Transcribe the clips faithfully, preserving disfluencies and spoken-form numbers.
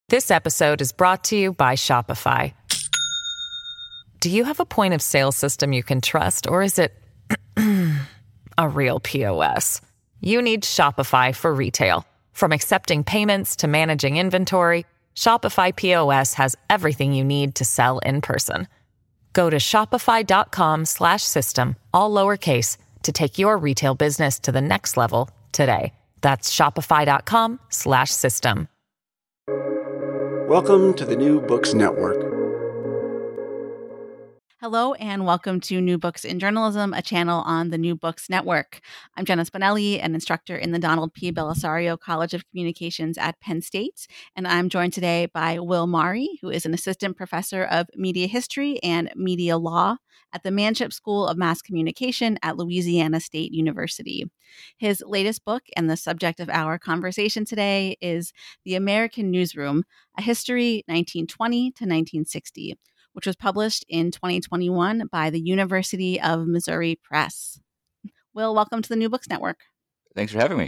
This episode is brought to you by Shopify. Do you have a point of sale system you can trust, or is it a real P O S? You need Shopify for retail. From accepting payments to managing inventory, Shopify P O S has everything you need to sell in person. Go to shopify.com slash system, all lowercase, to take your retail business to the next level today. That's shopify.com slash system. Welcome to the New Books Network. Hello and welcome to New Books in Journalism, a channel on the New Books Network. I'm Jenna Spinelli, an instructor in the Donald P. Bellisario College of Communications at Penn State, and I'm joined today by Will Mari, who is an assistant professor of media history and media law at the Manship School of Mass Communication at Louisiana State University. His latest book and the subject of our conversation today is The American Newsroom, A History nineteen twenty to nineteen sixty, which was published in twenty twenty-one by the University of Missouri Press. Will, welcome to the New Books Network. Thanks for having me.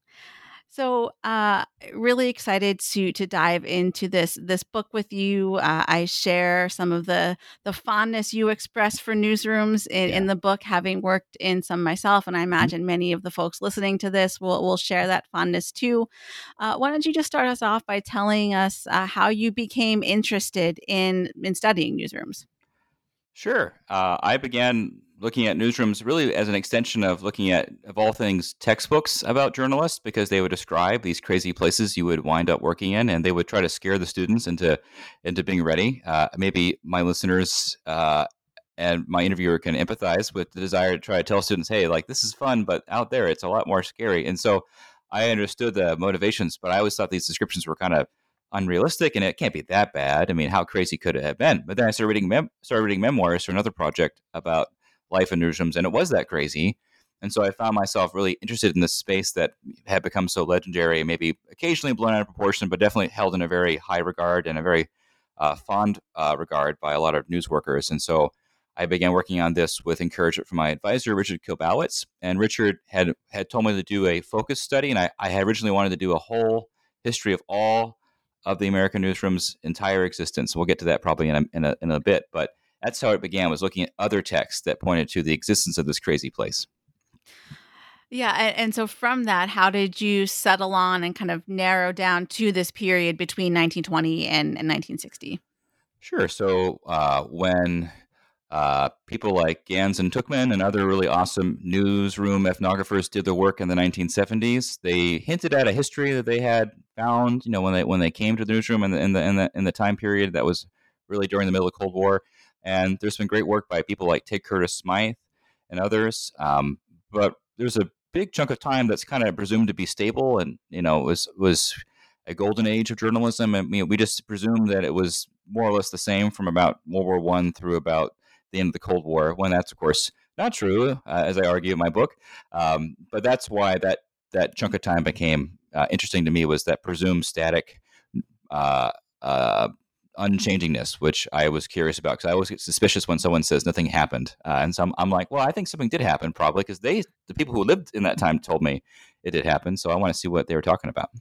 So, uh, really excited to to dive into this this book with you. Uh, I share some of the the fondness you express for newsrooms in, Yeah. in the book, having worked in some myself, and I imagine many of the folks listening to this will will share that fondness too. Uh, why don't you just start us off by telling us uh, how you became interested in in studying newsrooms? Sure. Uh, I began looking at newsrooms really as an extension of looking at, of all things, textbooks about journalists, because they would describe these crazy places you would wind up working in, and they would try to scare the students into into being ready. Uh, maybe my listeners uh, and my interviewer can empathize with the desire to try to tell students, hey, like, this is fun, but out there it's a lot more scary. And so I understood the motivations, but I always thought these descriptions were kind of unrealistic, and it can't be that bad. I mean, how crazy could it have been? But then I started reading mem- started reading memoirs for another project about life in newsrooms, and it was that crazy. And so I found myself really interested in this space that had become so legendary, maybe occasionally blown out of proportion, but definitely held in a very high regard and a very uh, fond uh, regard by a lot of news workers. And so I began working on this with encouragement from my advisor, Richard Kilbowitz. And Richard had had told me to do a focus study, and I, I had originally wanted to do a whole history of all of the American newsroom's entire existence. We'll get to that probably in a, in a, in a bit, but that's how it began, was looking at other texts that pointed to the existence of this crazy place. Yeah, and, and so from that, how did you settle on and kind of narrow down to this period between nineteen twenty and, and nineteen sixty? Sure. So uh, when uh, people like Gans and Tuchman and other really awesome newsroom ethnographers did their work in the nineteen seventies, they hinted at a history that they had found, you know, when they when they came to the newsroom in the in the in the, in the time period that was really during the middle of the Cold War. And there's been great work by people like Ted Curtis Smythe and others. Um, but there's a big chunk of time that's kind of presumed to be stable, and you know was was a golden age of journalism. And you know, we just presumed that it was more or less the same from about World War One through about the end of the Cold War. When that's of course not true, uh, as I argue in my book. Um, but that's why that that chunk of time became uh, interesting to me, was that presumed static Uh, uh, unchangingness, which I was curious about, because I always get suspicious when someone says nothing happened. Uh, and so I'm, I'm like, well, I think something did happen, probably, because they, the people who lived in that time told me it did happen. So I want to see what they were talking about.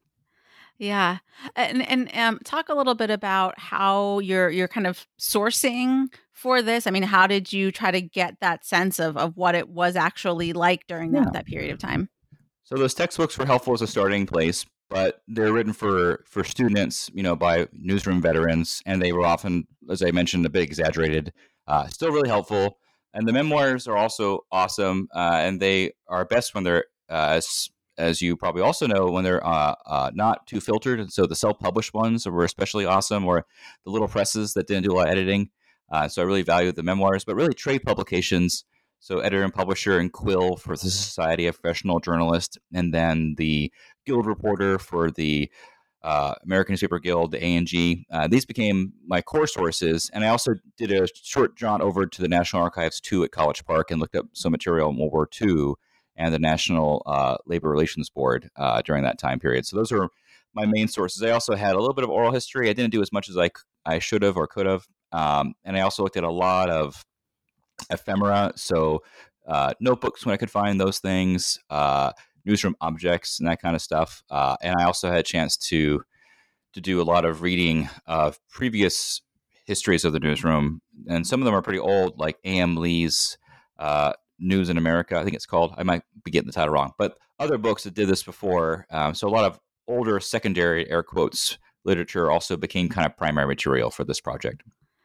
Yeah, and and um, talk a little bit about how you're you're kind of sourcing for this. I mean, how did you try to get that sense of of what it was actually like during that, Yeah. that period of time? So those textbooks were helpful as a starting place, but they're written for, for students, you know, by newsroom veterans, and they were often, as I mentioned, a bit exaggerated. Uh, still really helpful. And the memoirs are also awesome, uh, and they are best when they're, uh, as, as you probably also know, when they're uh, uh, not too filtered. And so the self-published ones were especially awesome, or the little presses that didn't do a lot of editing. Uh, so I really valued the memoirs, but really trade publications. So editor and publisher and Quill for the Society of Professional Journalists, and then the Guild Reporter for the uh, American Newspaper Guild, the A N G. Uh, these became my core sources, and I also did a short jaunt over to the National Archives too at College Park and looked up some material in World War Two and the National uh, Labor Relations Board uh, during that time period. So those are my main sources. I also had a little bit of oral history. I didn't do as much as I, I should have or could have. Um, and I also looked at a lot of ephemera, so uh, notebooks when I could find those things, uh, newsroom objects and that kind of stuff. Uh, and I also had a chance to to do a lot of reading of previous histories of the newsroom, and some of them are pretty old, like A M Lee's uh, News in America, I think it's called. I might be getting the title wrong, but other books that did this before. Um, so a lot of older secondary air quotes literature also became kind of primary material for this project.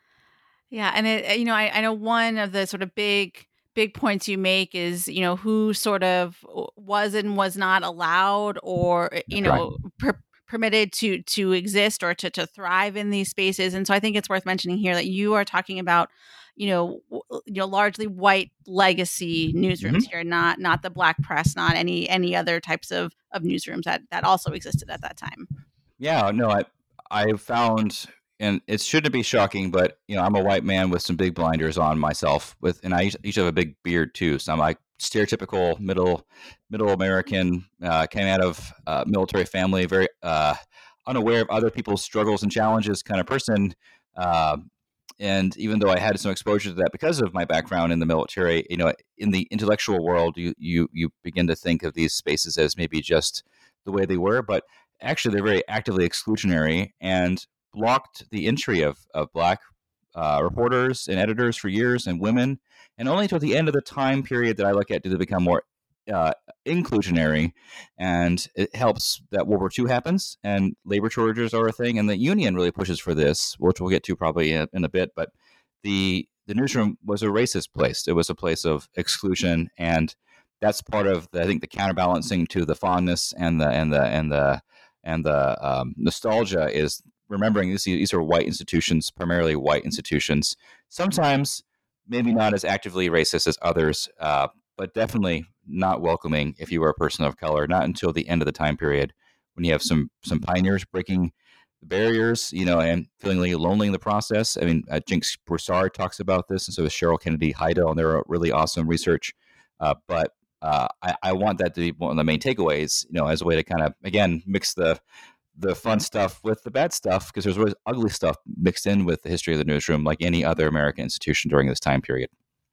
Yeah, and it, you know, I, I know one of the sort of big big points you make is, you know, who sort of was and was not allowed, or you know, right. per- permitted to to exist or to to thrive in these spaces. And so I think it's worth mentioning here that you are talking about, you know, w- you know, largely white legacy newsrooms mm-hmm. here, not not the black press, not any any other types of of newsrooms that that also existed at that time. Yeah, no, I I found, and it shouldn't be shocking, but you know, I'm a white man with some big blinders on myself, with, and I each have a big beard too, so I'm like stereotypical middle middle American, uh, came out of uh, military family, very uh, unaware of other people's struggles and challenges kind of person. Uh, and even though I had some exposure to that because of my background in the military, you know, in the intellectual world, you you you begin to think of these spaces as maybe just the way they were, but actually they're very actively exclusionary and blocked the entry of of black uh, reporters and editors for years, and women. And only until the end of the time period that I look at do they become more uh, inclusionary. And it helps that World War Two happens and labor shortages are a thing, and the union really pushes for this, which we'll get to probably in, in a bit. But the the newsroom was a racist place. It was a place of exclusion, and that's part of the, I think, the counterbalancing to the fondness and the and the and the and the um, nostalgia is remembering these these are white institutions, primarily white institutions. Sometimes maybe not as actively racist as others, uh, but definitely not welcoming if you were a person of color. Not until the end of the time period when you have some some pioneers breaking the barriers, you know, and feeling really lonely in the process. I mean, uh, Jinx Broussard talks about this, and so does Cheryl Kennedy Heidel, and they're really awesome research. Uh, but uh, I, I want that to be one of the main takeaways, you know, as a way to kind of, again, mix the the fun stuff with the bad stuff, because there's always ugly stuff mixed in with the history of the newsroom, like any other American institution during this time period.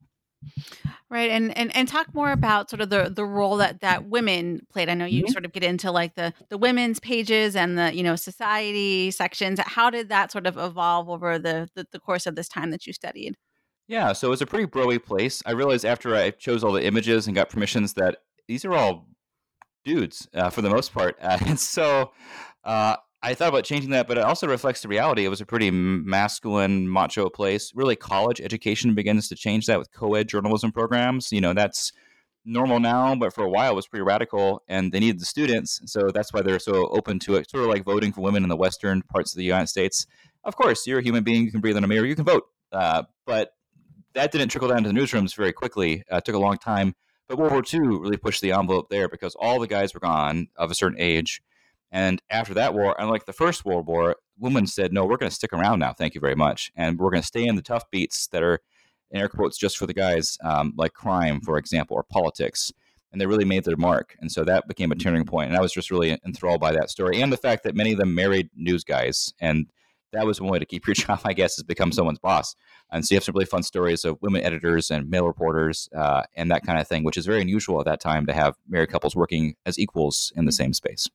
Right. And, and and talk more about sort of the, the role that, that women played. I know you mm-hmm. sort of get into like the, the women's pages and the, you know, society sections. How did that sort of evolve over the, the, the course of this time that you studied? Yeah, so it's a pretty bro-y place. I realized after I chose all the images and got permissions that these are all dudes uh, for the most part. Uh, and so uh, I thought about changing that, but it also reflects the reality. It was a pretty masculine, macho place. Really, college education begins to change that with co-ed journalism programs. You know, that's normal now, but for a while it was pretty radical, and they needed the students. So that's why they're so open to it. Sort of like voting for women in the western parts of the United States. Of course, you're a human being. You can breathe in a mirror. You can vote. Uh, but that didn't trickle down to the newsrooms very quickly. Uh, it took a long time. But World War Two really pushed the envelope there because all the guys were gone of a certain age. And after that war, unlike the First World War, women said, no, we're going to stick around now. Thank you very much. And we're going to stay in the tough beats that are, in air quotes, just for the guys, um, like crime, for example, or politics. And they really made their mark. And so that became a turning point. And I was just really enthralled by that story. And the fact that many of them married news guys. And that was one way to keep your job, I guess, is become someone's boss. And so you have some really fun stories of women editors and male reporters uh, and that kind of thing, which is very unusual at that time to have married couples working as equals in the same space.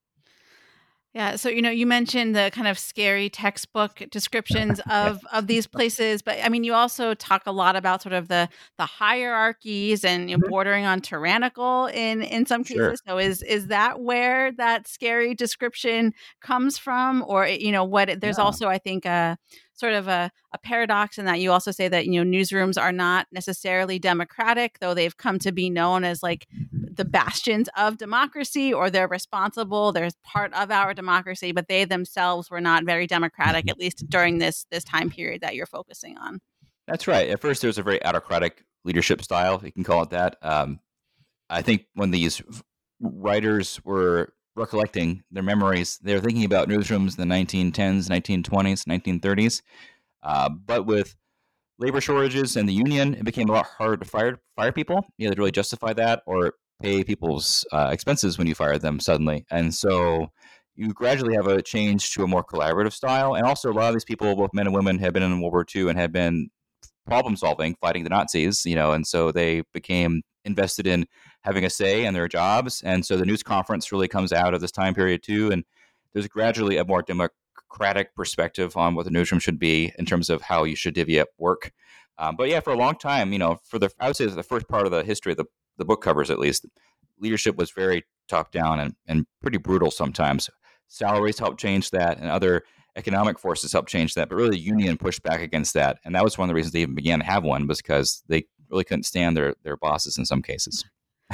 Yeah. So, you know, you mentioned the kind of scary textbook descriptions of, of these places, but I mean, you also talk a lot about sort of the, the hierarchies and you know, bordering on tyrannical in, in some cases. Sure. So is, is that where that scary description comes from? Or, you know, what there's yeah. also, I think, a sort of a, a paradox in that you also say that, you know, newsrooms are not necessarily democratic, though they've come to be known as like the bastions of democracy, or they're responsible. They're part of our democracy, but they themselves were not very democratic, at least during this this time period that you're focusing on. That's right. At first, there's a very autocratic leadership style, you can call it that. Um, I think when these writers were recollecting their memories, they were thinking about newsrooms in the nineteen tens, nineteen twenties, nineteen thirties. Uh, but with labor shortages and the union, it became a lot harder to fire fire people. You know, to really justify that or pay people's uh, expenses when you fire them suddenly. And so you gradually have a change to a more collaborative style. And also a lot of these people, both men and women, have been in World War Two and have been problem solving, fighting the Nazis, you know, and so they became invested in having a say in their jobs. And so the news conference really comes out of this time period too. And there's gradually a more democratic perspective on what the newsroom should be in terms of how you should divvy up work. Um, but yeah, for a long time, you know, for the I would say the first part of the history of the, the book covers, at least, leadership was very top down and, and pretty brutal sometimes. Salaries helped change that, and other economic forces helped change that. But really, the union pushed back against that, and that was one of the reasons they even began to have one, was because they really couldn't stand their their bosses in some cases.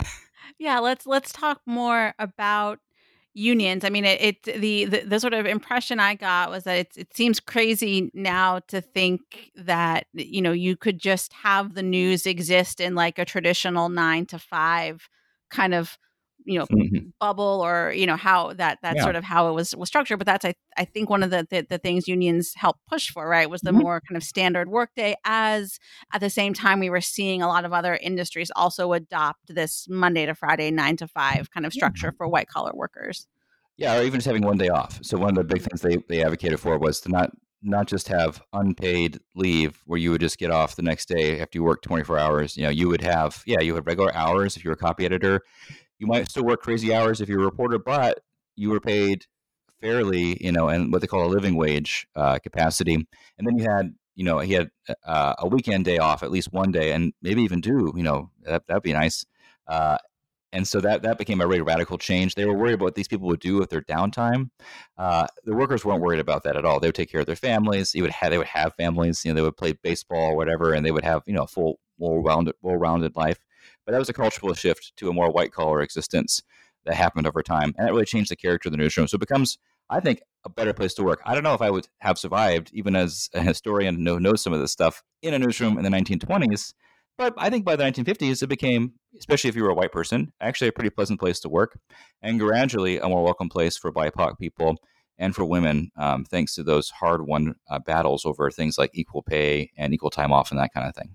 Yeah, let's let's talk more about unions. I mean, it, it the, the the sort of impression I got was that it it seems crazy now to think that, you know, you could just have the news exist in like a traditional nine to five kind of, you know, Mhm. bubble, or, you know, how that that's Yeah. sort of how it was was structured. But that's I I think one of the the, the things unions helped push for, right, was the Mhm. more kind of standard workday, as at the same time we were seeing a lot of other industries also adopt this Monday to Friday nine to five kind of structure for white collar workers. Yeah, or even just having one day off. So one of the big things they, they advocated for was to not not just have unpaid leave where you would just get off the next day after you work twenty-four hours. You know, you would have, yeah, you had regular hours if you were a copy editor. You might still work crazy hours if you're a reporter, but you were paid fairly, you know, and what they call a living wage uh, capacity. And then you had, you know, he had uh, a weekend day off, at least one day, and maybe even two. You know, that that'd be nice. Uh, and so that that became a really radical change. They were worried about what these people would do with their downtime. Uh, the workers weren't worried about that at all. They would take care of their families. They would have, they would have families. You know, they would play baseball or whatever, and they would have, you know, a full, well-rounded, well-rounded life. But that was a cultural shift to a more white-collar existence that happened over time, and that really changed the character of the newsroom. So it becomes, I think, a better place to work. I don't know if I would have survived, even as a historian who knows some of this stuff, in a newsroom in the nineteen twenties. But I think by the nineteen fifties, it became, especially if you were a white person, actually a pretty pleasant place to work, and gradually a more welcome place for B I P O C people and for women, um, thanks to those hard-won uh, battles over things like equal pay and equal time off and that kind of thing.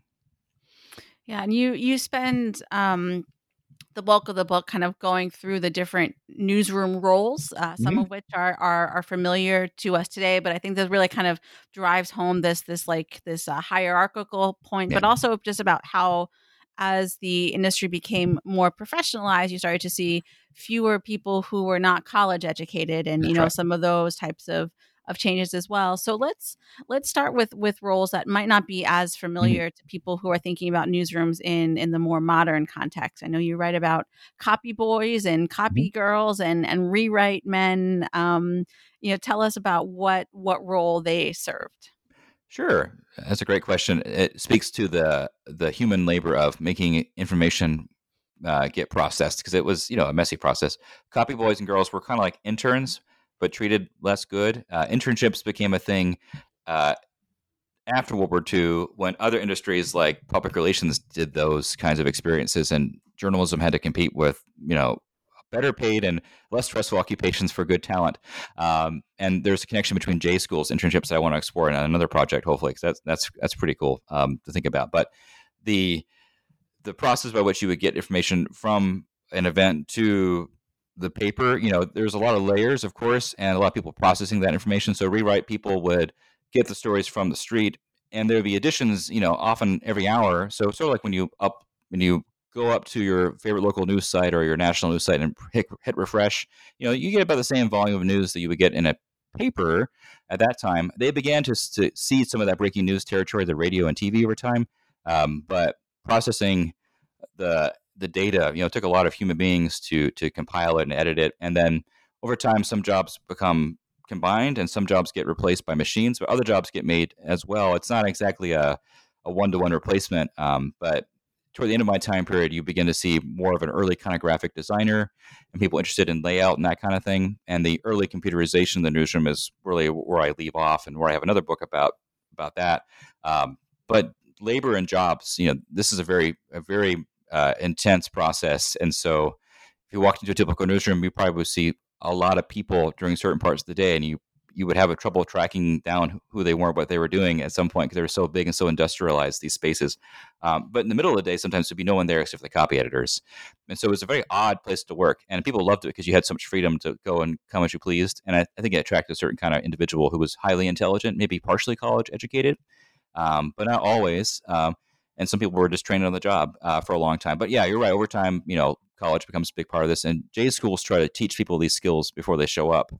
Yeah, and you you spend um, the bulk of the book kind of going through the different newsroom roles, uh, some Mhm. of which are, are are familiar to us today. But I think this really kind of drives home this this like this uh, hierarchical point, Yeah, but also just about how, as the industry became more professionalized, you started to see fewer people who were not college educated, and, you that's know, right. some of those types of of changes as well. So let's let's start with with roles that might not be as Mhm. familiar to people who are thinking about newsrooms in in the more modern context. I know you write about copy boys and Mhm. copy girls and and rewrite men. Um, you know, tell us about what what role they served. Sure, that's a great question. It speaks to the the human labor of making information uh, get processed, because it was, you know, a messy process. Copy boys and girls were kind of like interns, but treated less good. Uh, internships became a thing uh, after World War Two, when other industries like public relations did those kinds of experiences, and journalism had to compete with, you know, better paid and less stressful occupations for good talent. Um, and there's a connection between J schools internships that I want to explore in another project, hopefully, because that's that's that's pretty cool um, to think about. But the the process by which you would get information from an event to the paper, you know, there's a lot of layers, of course, and a lot of people processing that information. So rewrite people would get the stories from the street, and there would be additions, you know, often every hour. So sort of like when you up when you go up to your favorite local news site or your national news site and hit, hit refresh, you know, you get about the same volume of news that you would get in a paper at that time. They began to, to see some of that breaking news territory, the radio and T V over time, um, but processing the the data, you know, it took a lot of human beings to to compile it and edit it, and then over time, some jobs become combined and some jobs get replaced by machines, but other jobs get made as well. It's not exactly a a one to one replacement, um, but toward the end of my time period, you begin to see more of an early kind of graphic designer and people interested in layout and that kind of thing. And the early computerization of the newsroom is really where I leave off, and where I have another book about about that. Um, but labor and jobs, you know, this is a very a very uh, intense process. And so if you walked into a typical newsroom, you probably would see a lot of people during certain parts of the day, and you you would have a trouble tracking down who they were, what they were doing at some point, because they were so big and so industrialized, these spaces. Um, but in the middle of the day, sometimes there'd be no one there except for the copy editors. And so it was a very odd place to work. And people loved it because you had so much freedom to go and come as you pleased. And I, I think it attracted a certain kind of individual who was highly intelligent, maybe partially college educated, um, but not always. Um, and some people were just trained on the job uh, for a long time. But yeah, you're right. Over time, you know, college becomes a big part of this, and J schools try to teach people these skills before they show up.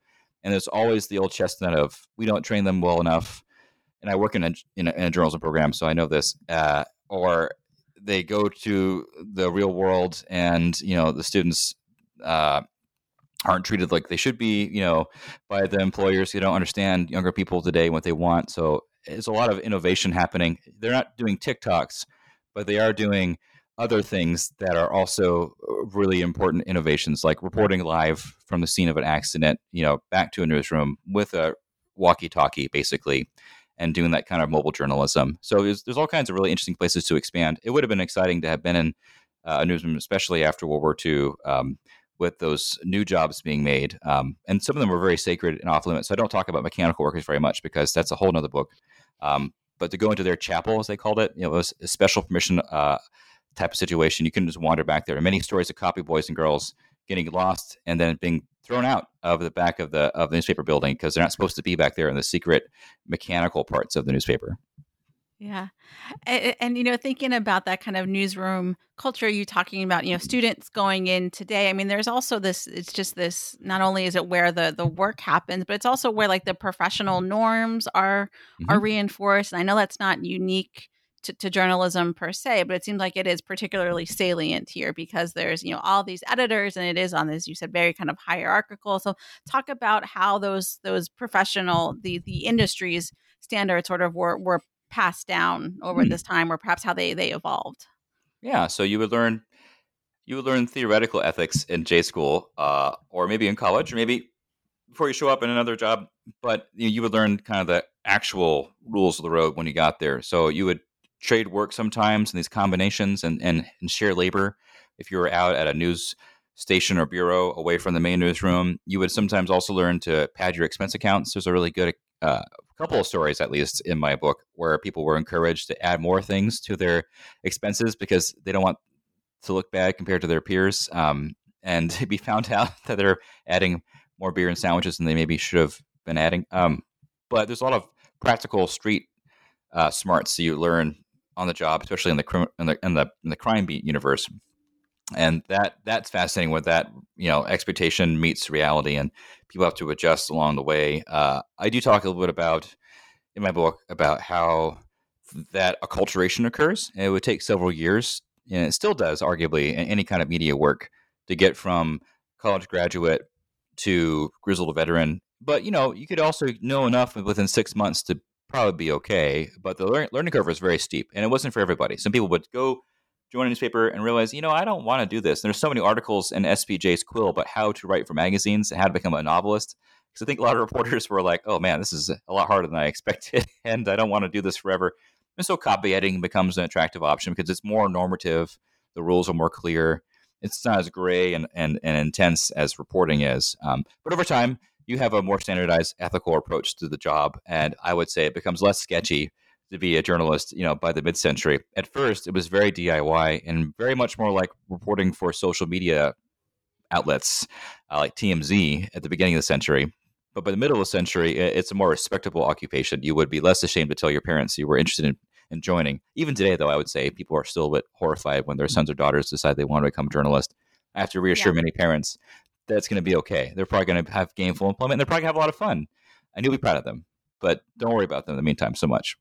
And there's always the old chestnut of, we don't train them well enough. And I work in a, in a, in a journalism program, so I know this. Uh, or they go to the real world and, you know, the students uh, aren't treated like they should be, you know, by the employers who don't understand younger people today, what they want. So there's a lot of innovation happening. They're not doing TikToks, but they are doing other things that are also really important innovations, like reporting live from the scene of an accident, you know, back to a newsroom with a walkie-talkie, basically, and doing that kind of mobile journalism. So there's, there's all kinds of really interesting places to expand. It would have been exciting to have been in uh, a newsroom, especially after World War Two, um, with those new jobs being made. Um, and some of them were very sacred and off limits. So I don't talk about mechanical workers very much because that's a whole nother book. Um, but to go into their chapel, as they called it, you know, it was a special permission uh, type of situation. You couldn't just wander back there. And many stories of copy boys and girls getting lost and then being thrown out of the back of the of the newspaper building because they're not supposed to be back there in the secret mechanical parts of the newspaper. Yeah. And, and, you know, thinking about that kind of newsroom culture, you talking about, you know, students going in today. I mean, there's also this, it's just this, not only is it where the, the work happens, but it's also where like the professional norms are, mm-hmm. are reinforced. And I know that's not unique to, to journalism per se, but it seems like it is particularly salient here because there's, you know, all these editors and it is on this, you said, very kind of hierarchical. So talk about how those, those professional, the, the industry's standards sort of were, were passed down over hmm. this time, or perhaps how they they evolved. Yeah, so you would learn you would learn theoretical ethics in J school, uh, or maybe in college, or maybe before you show up in another job. But you, you would learn kind of the actual rules of the road when you got there. So you would trade work sometimes in these combinations and and, and share labor. If you were out at a news station or bureau away from the main newsroom, you would sometimes also learn to pad your expense accounts. There's a really good uh, couple of stories, at least in my book, where people were encouraged to add more things to their expenses because they don't want to look bad compared to their peers, um, and to be found out that they're adding more beer and sandwiches than they maybe should have been adding. Um, but there's a lot of practical street uh, smarts that you learn on the job, especially in the crim- in the in the in the crime beat universe. And that that's fascinating with that, you know, expectation meets reality and people have to adjust along the way. Uh, I do talk a little bit about, in my book, about how that acculturation occurs. And it would take several years, and it still does, arguably, in any kind of media work to get from college graduate to grizzled veteran. But, you know, you could also know enough within six months to probably be okay. But the lear- learning curve was very steep, and it wasn't for everybody. Some people would go join a newspaper and realize, you know, I don't want to do this. And there's so many articles in S P J's Quill about how to write for magazines and how to become a novelist. Because I think a lot of reporters were like, oh man, this is a lot harder than I expected, and I don't want to do this forever. And so copy editing becomes an attractive option because it's more normative. The rules are more clear. It's not as gray and, and, and intense as reporting is. Um, but over time, you have a more standardized ethical approach to the job. And I would say it becomes less sketchy to be a journalist, you know, by the mid-century. At first, it was very D I Y and very much more like reporting for social media outlets uh, like T M Z at the beginning of the century. But by the middle of the century, it's a more respectable occupation. You would be less ashamed to tell your parents you were interested in, in joining. Even today, though, I would say people are still a bit horrified when their sons or daughters decide they want to become journalists. I have to reassure yeah. many parents that it's going to be okay. They're probably going to have gainful employment, and they're probably going to have a lot of fun. And you'll be proud of them. But don't worry about them in the meantime so much.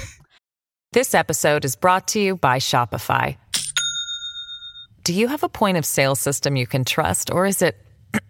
This episode is brought to you by Shopify. Do you have a point of sale system you can trust, or is it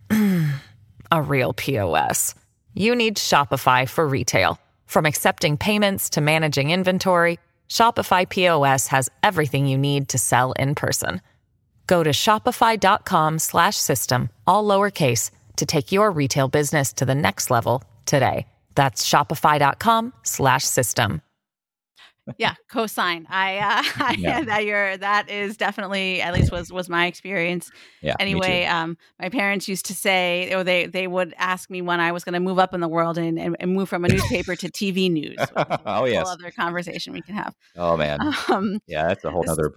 a real P O S? You need Shopify for retail. From accepting payments to managing inventory, Shopify P O S has everything you need to sell in person. Go to shopify.com slash system, all lowercase, to take your retail business to the next level today. That's shopify.com slash system. Yeah, cosign. I, uh, I yeah. that you're that is definitely, at least was was my experience. Yeah. Anyway, um, my parents used to say, or they they would ask me when I was going to move up in the world and, and, and move from a newspaper to T V news. Oh yes, a whole other conversation we can have. Oh man, um, yeah, that's a whole other book.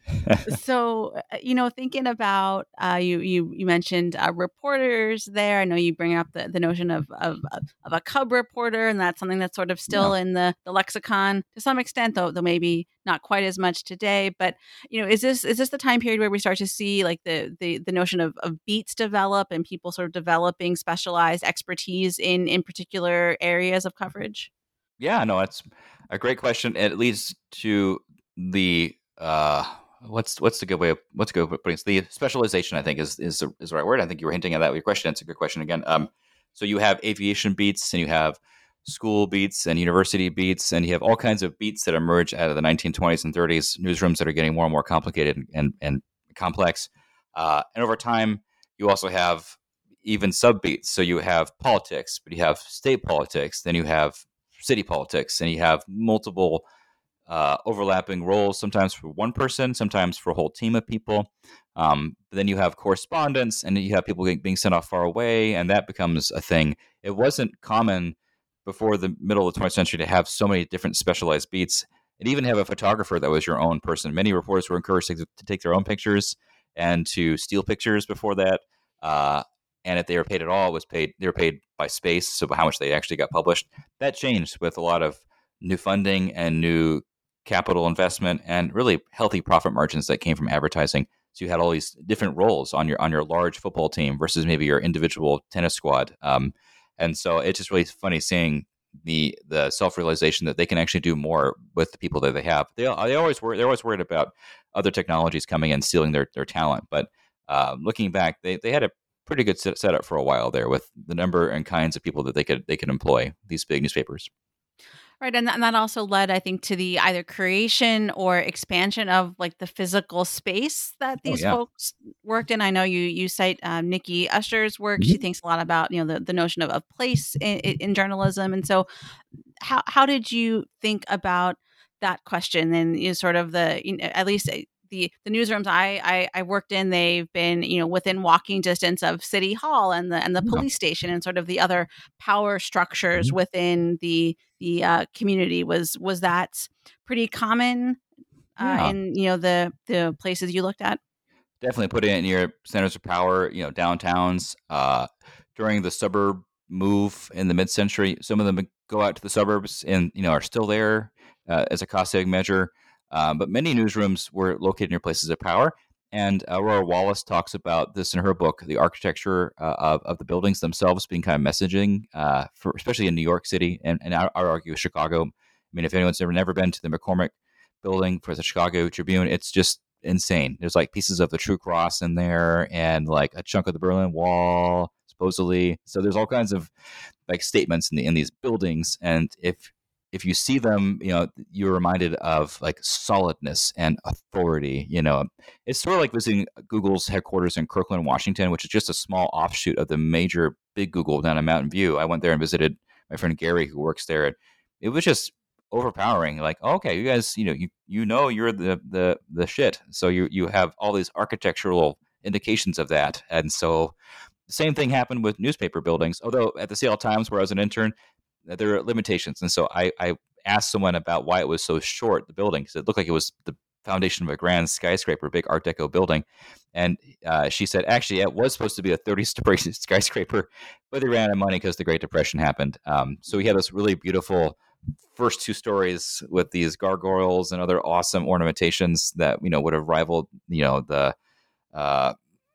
So, uh, you know, thinking about uh, you, you, you mentioned uh, reporters there. I know you bring up the, the notion of, of of a cub reporter, and that's something that's sort of Yeah. still in the, the lexicon to some extent, though though maybe not quite as much today. But you know, is this is this the time period where we start to see like the the, the notion of, of beats develop and people sort of developing specialized expertise in in particular areas of coverage? Yeah, no, it's a great question. It leads to the uh, what's what's the good way of what's a good way of putting it? The specialization, I think, is is the, is the right word. I think you were hinting at that with your question. It's a good question again. Um, so you have aviation beats, and you have school beats, and university beats, and you have all kinds of beats that emerge out of the nineteen twenties and thirties newsrooms that are getting more and more complicated and and, and complex. Uh, and over time, you also have even sub beats. So you have politics, but you have state politics, then you have city politics, and you have multiple uh, overlapping roles, sometimes for one person, sometimes for a whole team of people. Um, but then you have correspondence, and you have people getting, being sent off far away, and that becomes a thing. It wasn't common before the middle of the twentieth century to have so many different specialized beats, and even have a photographer that was your own person. Many reporters were encouraged to, to take their own pictures and to steal pictures before that. Uh, and if they were paid at all, it was paid. They were paid by space, so how much they actually got published. That changed with a lot of new funding and new capital investment, and really healthy profit margins that came from advertising. So you had all these different roles on your on your large football team versus maybe your individual tennis squad. Um, and so it's just really funny seeing the the self realization that they can actually do more with the people that they have. They they always were they're always worried about other technologies coming in stealing their their talent, but uh, looking back, they they had a pretty good set, setup for a while there with the number and kinds of people that they could they could employ, these big newspapers. Right, and that, and that also led, I think, to the either creation or expansion of like the physical space that Oh these yeah. folks worked in. I know you you cite um, Nikki Usher's work. She Mhm. thinks a lot about you know the, the notion of, of place in, in journalism, and so how how did you think about that question and you know, sort of the you know, at least uh, the the newsrooms I, I I worked in, they've been you know within walking distance of City Hall and the and the Yeah. police station and sort of the other power structures Mhm. within the the uh, community. Was was that pretty common uh, Yeah. in you know the the places you looked at? Definitely put it near centers of power, you know, downtowns. Uh, during the suburb move in the mid-century, some of them would go out to the suburbs and you know are still there uh, as a cost-saving measure. Um, but many newsrooms were located near places of power. And Aurora Wallace talks about this in her book, the architecture uh, of, of the buildings themselves being kind of messaging, uh, for especially in New York City, and, and I, I would argue Chicago. I mean, if anyone's ever never been to the McCormick building for the Chicago Tribune, it's just insane. There's like pieces of the True Cross in there and like a chunk of the Berlin Wall, supposedly. So there's all kinds of like statements in the in these buildings, and if if you see them, you know, you're reminded of like solidness and authority. You know, it's sort of like visiting Google's headquarters in Kirkland, Washington, which is just a small offshoot of the major big Google down in Mountain View. I went there and visited my friend Gary, who works there. And it was just overpowering. Like, oh, okay, you guys, you know, you you know, you're the the the shit. So you you have all these architectural indications of that, and so the same thing happened with newspaper buildings. Although at the Seattle Times, where I was an intern, there are limitations, and so I I asked someone about why it was so short, the building, because it looked like it was the foundation of a grand skyscraper, big Art Deco building. And uh, she said, actually, it was supposed to be a thirty-story skyscraper, but they ran out of money because the Great Depression happened. Um, so we had this really beautiful first two stories with these gargoyles and other awesome ornamentations that you know would have rivaled you know the uh,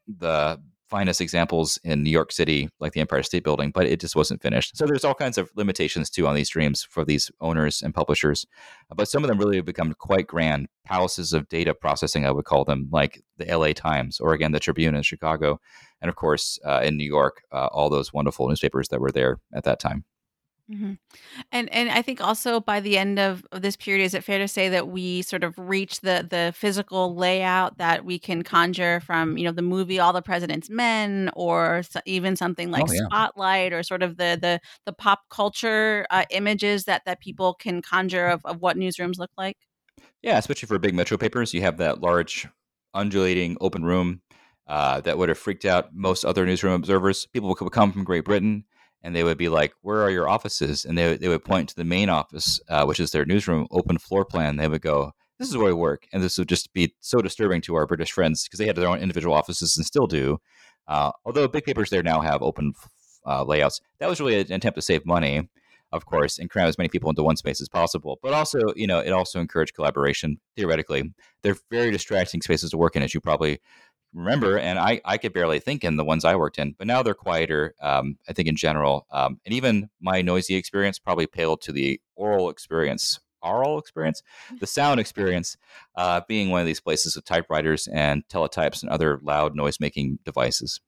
the finest examples in New York City, like the Empire State Building, but it just wasn't finished. So there's all kinds of limitations too on these dreams for these owners and publishers. But some of them really have become quite grand palaces of data processing, I would call them, like the L A Times, or again, the Tribune in Chicago. And of course, uh, in New York, uh, all those wonderful newspapers that were there at that time. hmm And and I think also by the end of, of this period, is it fair to say that we sort of reach the the physical layout that we can conjure from you know the movie All the President's Men, or s- even something like Oh, yeah. Spotlight, or sort of the the the pop culture uh, images that that people can conjure of, of what newsrooms look like? Yeah, especially for big metro papers, you have that large, undulating open room uh, that would have freaked out most other newsroom observers. People would come from Great Britain, and they would be like, "Where are your offices?" And they they would point to the main office, uh, which is their newsroom open floor plan. They would go, this is where we work. And this would just be so disturbing to our British friends because they had their own individual offices and still do. Uh, although big papers there now have open uh, layouts. That was really an attempt to save money, of course, and cram as many people into one space as possible. But also, you know, it also encouraged collaboration, theoretically. They're very distracting spaces to work in, as you probably remember. And I, I could barely think in the ones I worked in. But now they're quieter, um, I think, in general. Um, and even my noisy experience probably paled to the oral experience. Oral experience? The sound experience uh, being one of these places with typewriters and teletypes and other loud noise-making devices.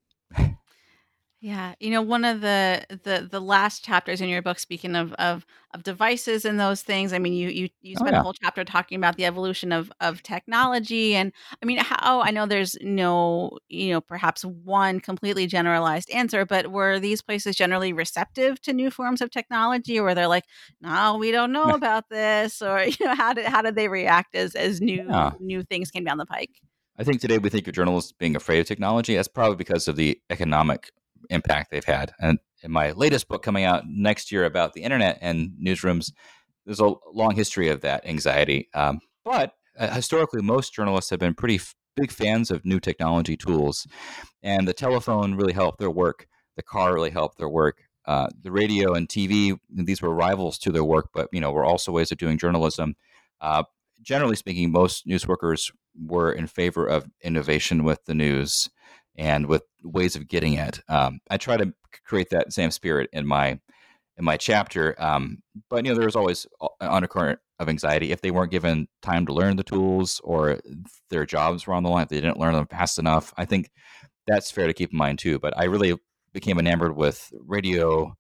Yeah, you know, one of the the the last chapters in your book, speaking of of of devices and those things, I mean, you you you Oh, spent a yeah. whole chapter talking about the evolution of of technology, and I mean, how I know there's no, you know, perhaps one completely generalized answer, but were these places generally receptive to new forms of technology, or were they like, no, we don't know about this, or you know, how did how did they react as as new Yeah. new things came down the pike? I think today we think of journalists being afraid of technology. That's probably because of the economic impact they've had. And in my latest book coming out next year about the internet and newsrooms, there's a long history of that anxiety. Um, but uh, historically, most journalists have been pretty f- big fans of new technology tools. And the telephone really helped their work. The car really helped their work. Uh, the radio and T V, these were rivals to their work, but you know, were also ways of doing journalism. Uh, generally speaking, most news workers were in favor of innovation with the news and with ways of getting it. Um, I try to create that same spirit in my in my chapter, um, but you know, there was always an undercurrent of anxiety if they weren't given time to learn the tools or their jobs were on the line. If they didn't learn them fast enough. I think that's fair to keep in mind too. But I really became enamored with radio,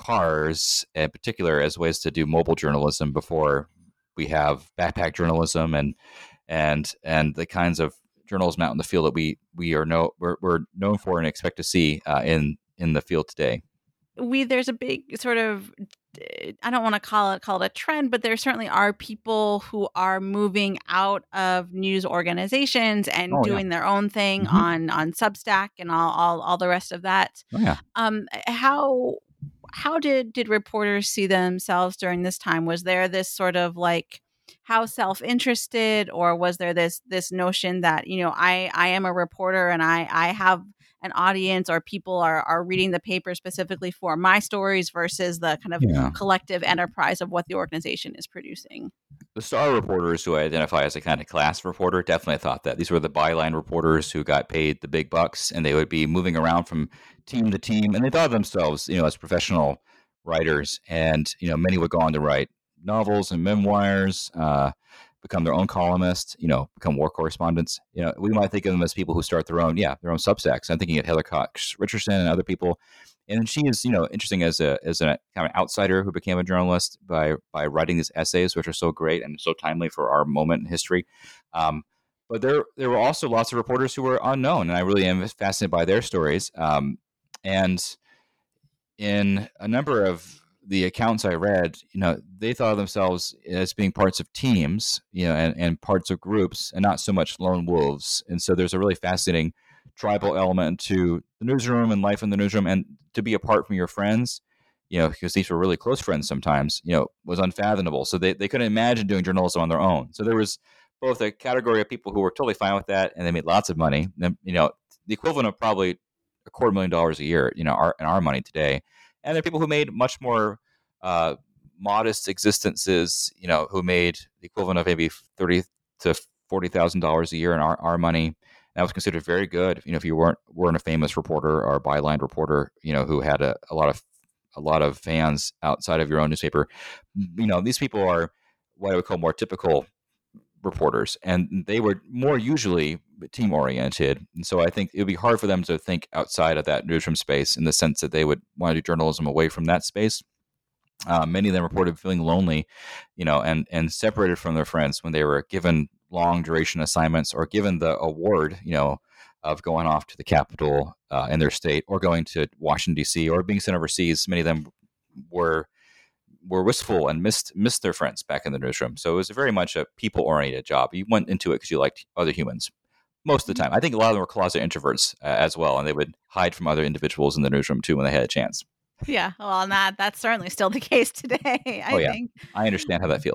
cars in particular, as ways to do mobile journalism before we have backpack journalism and and and the kinds of journalism out in the field that we we are know we're, we're known for and expect to see uh, in in the field today. We There's a big sort of, I don't want to call it call it a trend, but there certainly are people who are moving out of news organizations and Oh yeah. doing their own thing Hmm. on on Substack and all all, all the rest of that. Oh yeah. Um, how how did did reporters see themselves during this time? Was there this sort of like how self-interested, or was there this this notion that, you know, I I am a reporter and I I have an audience, or people are are reading the paper specifically for my stories versus the kind of Yeah. collective enterprise of what the organization is producing? The star reporters, who I identify as a kind of class reporter, definitely thought that these were the byline reporters who got paid the big bucks, and they would be moving around from team to team, and they thought of themselves, you know, as professional writers. And you know, many would go on to write novels and memoirs, uh, become their own columnists, you know, become war correspondents. You know, we might think of them as people who start their own, yeah, their own Substacks. I'm thinking of Heather Cox Richardson and other people. And she is, you know, interesting as a as a kind of outsider who became a journalist by by writing these essays, which are so great and so timely for our moment in history. Um, but there there were also lots of reporters who were unknown, and I really am fascinated by their stories. Um, and in a number of the accounts I read, you know, they thought of themselves as being parts of teams, you know, and, and parts of groups, and not so much lone wolves. And so there's a really fascinating tribal element to the newsroom and life in the newsroom, and to be apart from your friends, you know, because these were really close friends sometimes, you know, was unfathomable. So they, they couldn't imagine doing journalism on their own. So there was both a category of people who were totally fine with that, and they made lots of money, and, you know, the equivalent of probably a quarter million dollars a year, you know, our, in our money today. And there are people who made much more uh, modest existences, you know, who made the equivalent of maybe thirty to forty thousand dollars a year in our, our money. And that was considered very good. You know, if you weren't weren't a famous reporter or a byline reporter, you know, who had a, a lot of a lot of fans outside of your own newspaper. You know, these people are what I would call more typical reporters, and they were more usually team oriented. And so I think it would be hard for them to think outside of that newsroom space, in the sense that they would want to do journalism away from that space. Uh, many of them reported feeling lonely, you know, and and separated from their friends when they were given long duration assignments, or given the award, you know, of going off to the Capitol uh, in their state, or going to Washington D C, or being sent overseas. Many of them were were wistful and missed missed their friends back in the newsroom. So it was very much a people oriented job. You went into it because you liked other humans most of the time. I think a lot of them were closet introverts uh, as well, and they would hide from other individuals in the newsroom too when they had a chance. Yeah, well, and that that's certainly still the case today, Oh I yeah, think. I understand how that feels.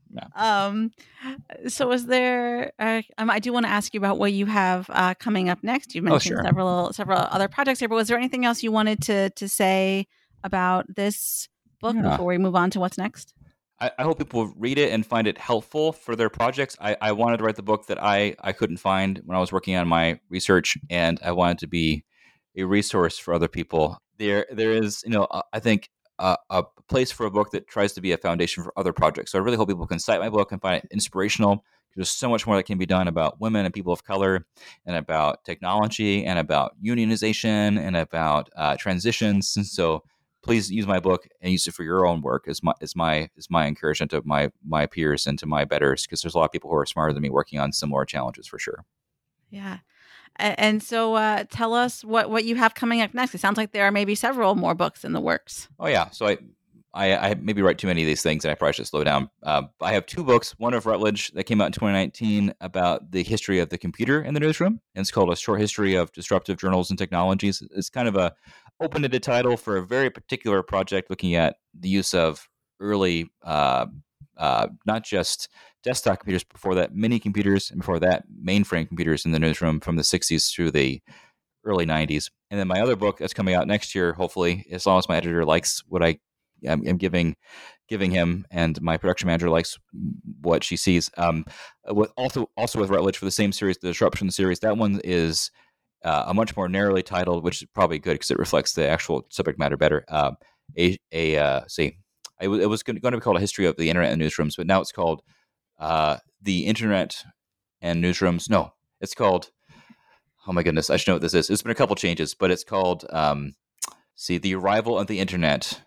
Yeah. Um, so is there, uh, um, I do want to ask you about what you have uh, coming up next. You Oh, mentioned sure. several several other projects here, but was there anything else you wanted to to say about this book Yeah. before we move on to what's next? I, I hope people read it and find it helpful for their projects. I, I wanted to write the book that I, I couldn't find when I was working on my research, and I wanted to be a resource for other people. There there is, you know, uh, I think a, a place for a book that tries to be a foundation for other projects. So I really hope people can cite my book and find it inspirational. There's so much more that can be done about women and people of color, and about technology, and about unionization, and about uh, transitions. And so please use my book and use it for your own work is my is my is my encouragement to my my peers and to my betters, because there's a lot of people who are smarter than me working on similar challenges for sure. Yeah. A- And so uh, tell us what, what you have coming up next. It sounds like there are maybe several more books in the works. Oh yeah, so I I, I maybe write too many of these things, and I probably should slow down. Uh, I have two books. One of Routledge that came out in twenty nineteen about the history of the computer in the newsroom, and it's called A Short History of Disruptive Journals and Technologies. It's kind of a open-ended title for a very particular project looking at the use of early, uh, uh, not just desktop computers, before that mini computers, and before that mainframe computers in the newsroom from the sixties through the early nineties. And then my other book that's coming out next year, hopefully, as long as my editor likes what I am, am giving giving him, and my production manager likes what she sees. Um, with also also with Routledge for the same series, the Disruption series. That one is uh, a much more narrowly titled, which is probably good because it reflects the actual subject matter better. Uh, a a uh, see, it, w- it was going to be called A History of the Internet and Newsrooms, but now it's called uh, The Internet and Newsrooms. No, it's called. Oh my goodness, I should know what this is. It's been a couple changes, but it's called, um, see, The Arrival of the Internet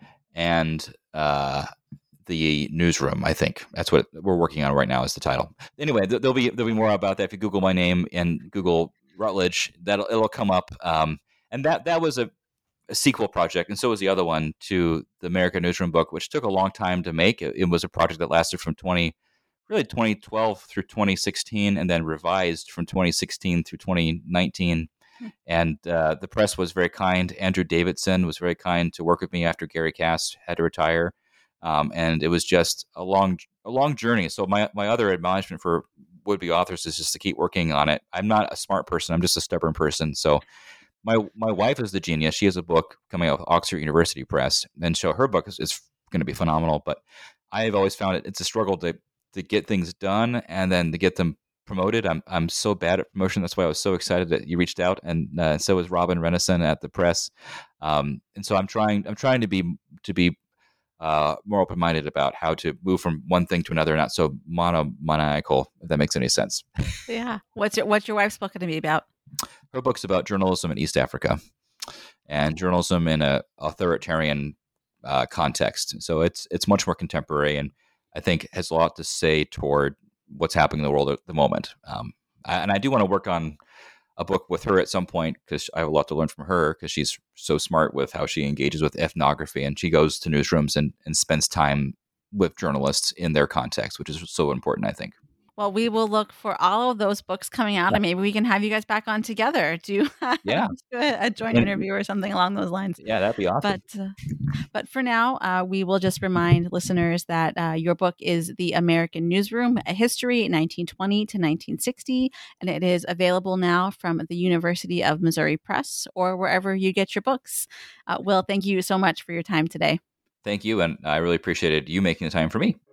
and uh, the Newsroom. I think that's what we're working on right now is the title. Anyway, th- there'll be there'll be more about that if you Google my name and Google Routledge. That'll it'll come up. Um, and that that was a, a sequel project, and so was the other one to the American Newsroom book, which took a long time to make. It, it was a project that lasted from twenty. Really twenty twelve through twenty sixteen, and then revised from twenty sixteen through twenty nineteen. And uh, the press was very kind. Andrew Davidson was very kind to work with me after Gary Cass had to retire. Um, and it was just a long, a long journey. So my, my other admonishment for would-be authors is just to keep working on it. I'm not a smart person. I'm just a stubborn person. So my my wife is the genius. She has a book coming out with Oxford University Press, and so her book is, is going to be phenomenal. But I've always found it it's a struggle to to get things done and then to get them promoted. I'm I'm so bad at promotion. That's why I was so excited that you reached out, and uh, so was Robin Renison at the press. Um, and so I'm trying I'm trying to be to be uh, more open minded about how to move from one thing to another, not so monomaniacal. If that makes any sense. Yeah. What's your What's your wife's book going to be about? Her book's about journalism in East Africa and journalism in a authoritarian uh, context. So it's it's much more contemporary, and I think has a lot to say toward what's happening in the world at the moment. Um, I, and I do want to work on a book with her at some point because I have a lot to learn from her because she's so smart with how she engages with ethnography, and she goes to newsrooms and, and spends time with journalists in their context, which is so important, I think. Well, we will look for all of those books coming out, Yeah. and maybe we can have you guys back on together to Yeah. do a, a joint And- interview or something along those lines. Yeah, that'd be awesome. But uh, but for now, uh, we will just remind listeners that uh, your book is The American Newsroom: A History nineteen twenty to nineteen sixty, and it is available now from the University of Missouri Press or wherever you get your books. Uh, Will, thank you so much for your time today. Thank you, and I really appreciated you making the time for me.